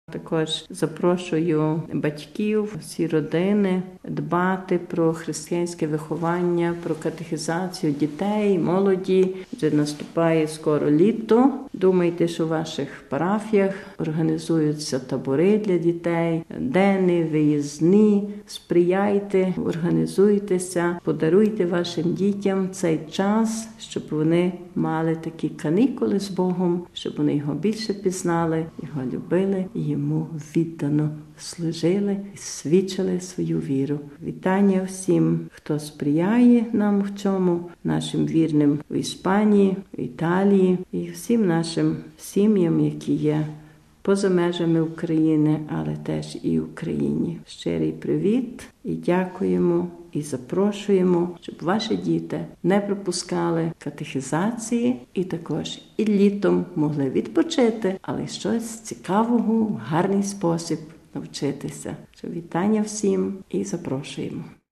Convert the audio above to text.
Також запрошую батьків, всі родини дбати про християнське виховання, про катехізацію дітей, молоді. Вже наступає скоро літо. Думайте, що в ваших парафіях організуються табори для дітей, денні, виїзні. Сприяйте, організуйтеся, подаруйте вашим дітям цей час, щоб вони мали такі канікули з Богом, щоб вони його більше пізнали, його любили і йому віддано служили і свідчили свою віру. Вітання всім, хто сприяє нам в цьому, нашим вірним в Іспанії, в Італії і всім нашим сім'ям, які є поза межами України, але теж і в Україні. Щирий привіт і дякуємо, і запрошуємо, щоб ваші діти не пропускали катехізації і також і літом могли відпочити, але щось цікавого, в гарний спосіб навчитися. Вітання всім і запрошуємо.